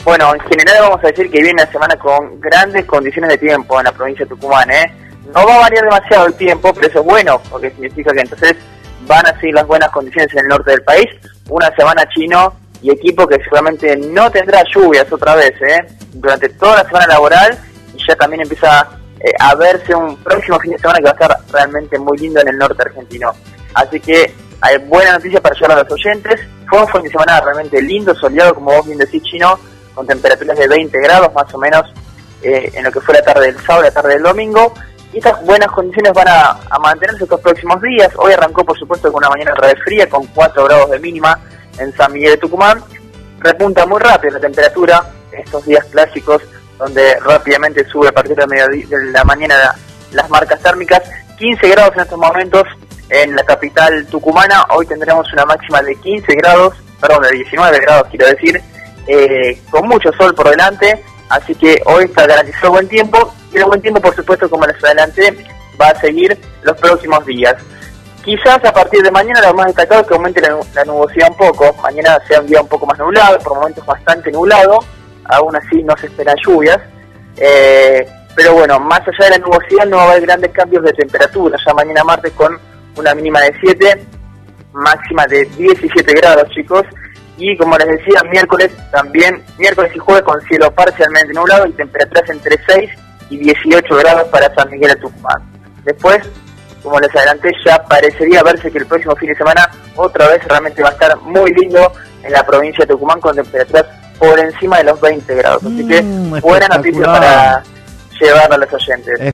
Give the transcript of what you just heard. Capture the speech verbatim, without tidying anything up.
Bueno, en general vamos a decir que viene una semana con grandes condiciones de tiempo en la provincia de Tucumán, ¿eh? No va a variar demasiado el tiempo, pero eso es bueno, porque significa que entonces van a seguir las buenas condiciones en el norte del país. Una semana chino y equipo que seguramente no tendrá lluvias otra vez, ¿eh? Durante toda la semana laboral, y ya también empieza eh, a verse un próximo fin de semana que va a estar realmente muy lindo en el norte argentino. Así que hay buena noticia para llevar a los oyentes. Fue un fin de semana realmente lindo, soleado, como vos bien decís, Chino, con temperaturas de veinte grados más o menos eh, en lo que fue la tarde del sábado y la tarde del domingo. Y estas buenas condiciones van a, a mantenerse estos próximos días. Hoy arrancó, por supuesto, con una mañana otra vez fría, con cuatro grados de mínima en San Miguel de Tucumán. Repunta muy rápido la temperatura, estos días clásicos, donde rápidamente sube a partir de, mediodía, de la mañana la, las marcas térmicas. quince grados en estos momentos en la capital tucumana. Hoy tendremos una máxima de quince grados, perdón, de diecinueve grados, quiero decir, eh, con mucho sol por delante. Así que hoy está garantizado buen tiempo, y el buen tiempo, por supuesto, como les adelanté, va a seguir los próximos días. Quizás a partir de mañana lo más destacado es que aumente la, la nubosidad un poco. Mañana sea un día un poco más nublado, por momentos bastante nublado, aún así no se esperan lluvias. Eh, pero bueno, más allá de la nubosidad no va a haber grandes cambios de temperatura. Ya mañana martes con una mínima de siete, máxima de diecisiete grados, chicos. Y como les decía, miércoles también, miércoles y jueves con cielo parcialmente nublado y temperaturas entre seis y dieciocho grados para San Miguel de Tucumán. Después, como les adelanté, ya parecería verse que el próximo fin de semana otra vez realmente va a estar muy lindo en la provincia de Tucumán con temperaturas por encima de los veinte grados. Así que mm, buena noticia para llevar a los oyentes.